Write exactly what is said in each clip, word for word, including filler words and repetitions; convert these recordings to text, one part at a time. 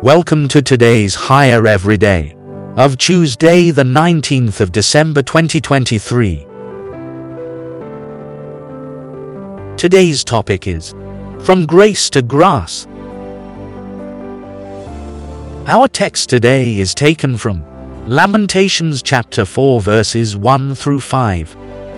Welcome to today's Higher Everyday of Tuesday the nineteenth of December twenty twenty-three. Today's topic is From Grace to Grass. Our text today is taken from Lamentations chapter four verses one through five.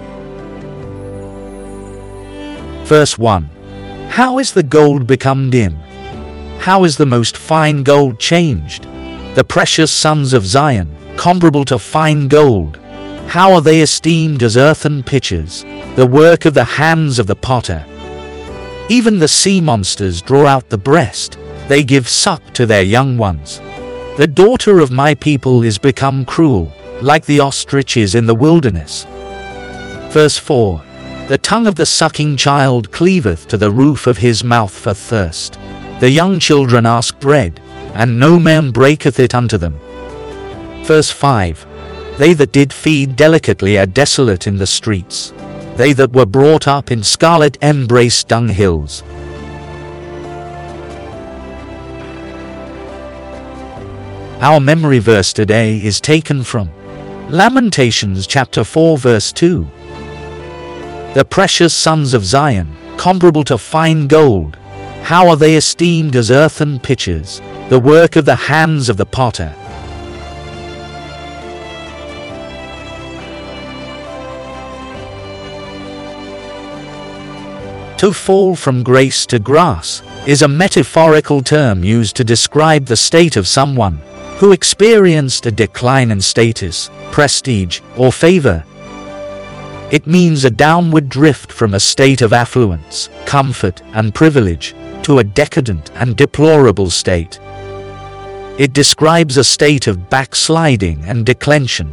Verse one. How is the gold become dim? How is the most fine gold changed? The precious sons of Zion, comparable to fine gold. How are they esteemed as earthen pitchers, the work of the hands of the potter? Even the sea monsters draw out the breast, they give suck to their young ones. The daughter of my people is become cruel, like the ostriches in the wilderness. Verse four. The tongue of the sucking child cleaveth to the roof of his mouth for thirst. The young children ask bread, and no man breaketh it unto them. Verse five. They that did feed delicately are desolate in the streets. They that were brought up in scarlet embrace dunghills. Our memory verse today is taken from Lamentations chapter four verse two. The precious sons of Zion, comparable to fine gold, how are they esteemed as earthen pitchers, the work of the hands of the potter? To fall from grace to grass is a metaphorical term used to describe the state of someone who experienced a decline in status, prestige, or favor. It means a downward drift from a state of affluence, comfort, and privilege to a decadent and deplorable state. It describes a state of backsliding and declension.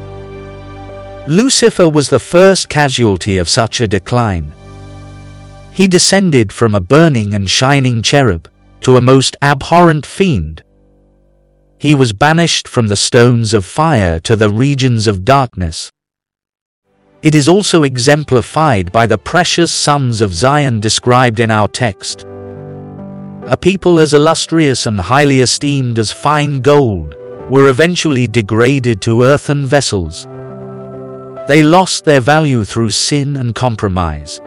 Lucifer was the first casualty of such a decline. He descended from a burning and shining cherub to a most abhorrent fiend. He was banished from the stones of fire to the regions of darkness. It is also exemplified by the precious sons of Zion described in our text. A people as illustrious and highly esteemed as fine gold were eventually degraded to earthen vessels. They lost their value through sin and compromise.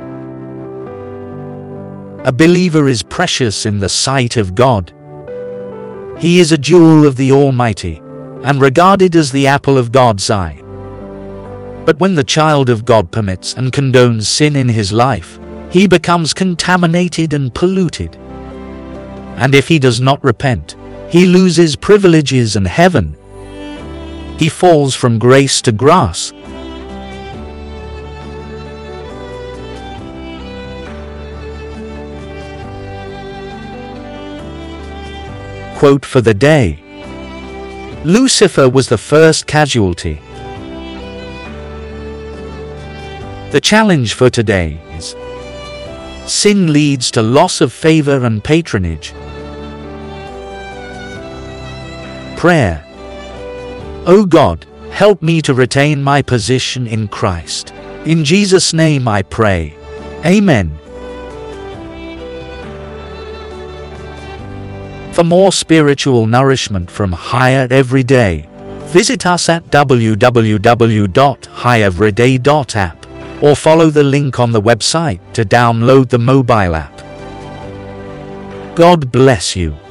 A believer is precious in the sight of God. He is a jewel of the Almighty, and regarded as the apple of God's eye. But when the child of God permits and condones sin in his life, he becomes contaminated and polluted. And if he does not repent, he loses privileges and heaven. He falls from grace to grass. Quote for the day. Lucifer was the first casualty. The challenge for today is sin leads to loss of favor and patronage. Prayer. O God, help me to retain my position in Christ. In Jesus' name I pray. Amen. For more spiritual nourishment from Higher Everyday, visit us at w w w dot high everyday dot app or follow the link on the website to download the mobile app. God bless you.